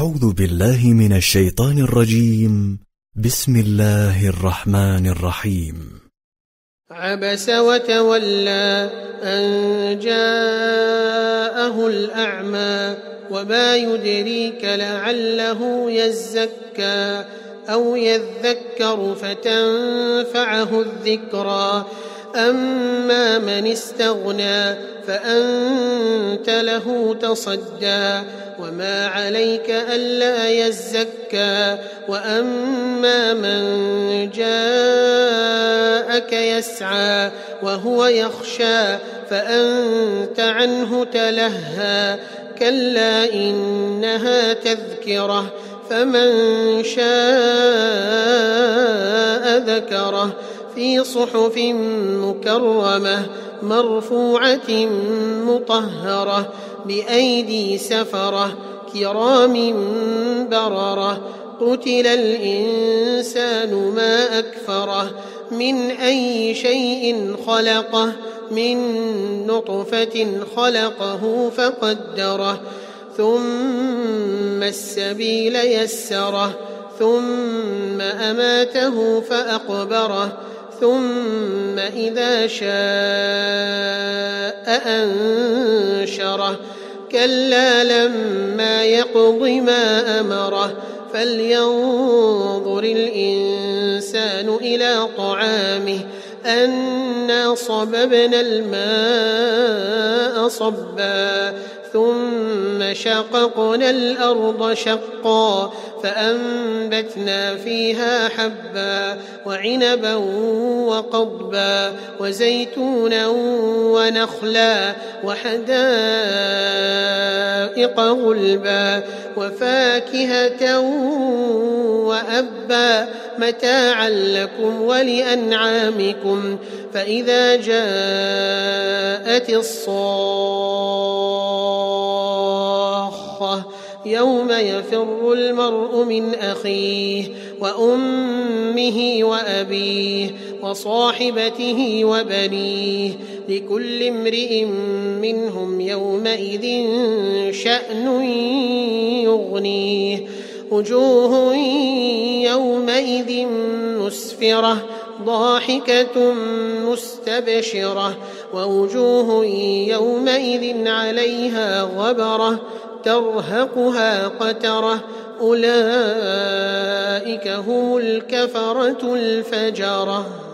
أعوذ بالله من الشيطان الرجيم. بسم الله الرحمن الرحيم. عبس وتولى أن جاءه الأعمى وما يدريك لعله يزكى أو يذكر فتنفعه الذكرى أما من استغنى فأنت له تصدى وما عليك ألا يزكى وأما من جاءك يسعى وهو يخشى فأنت عنه تلهى كلا إنها تذكرة فمن شاء ذكره في صحف مكرمة مرفوعة مطهرة بأيدي سفرة كرام بررة قتل الإنسان ما أكفره من أي شيء خلقه من نطفة خلقه فقدره ثم السبيل يسره ثم أماته فأقبره ثم إذا شاء أنشره كلا لما يقض ما أمره فلينظر الإنسان إلى طعامه أنا صببنا الماء صبا ثم شققنا الأرض شقا فأنبتنا فيها حبا وعنبا وقضبا وزيتونا ونخلا وحدائق غلبا وفاكهة وأبا متاعا لكم ولأنعامكم فإذا جاءت الصاخة يوم يفر المرء من أخيه وأمه وأبيه وصاحبته وبنيه لكل امرئ منهم يومئذ شأن يغنيه وجوه يومئذ مسفرة ضاحكة مستبشرة ووجوه يومئذ عليها غبرة ترهقها قترة أولئك هم الكفرة الفجرة.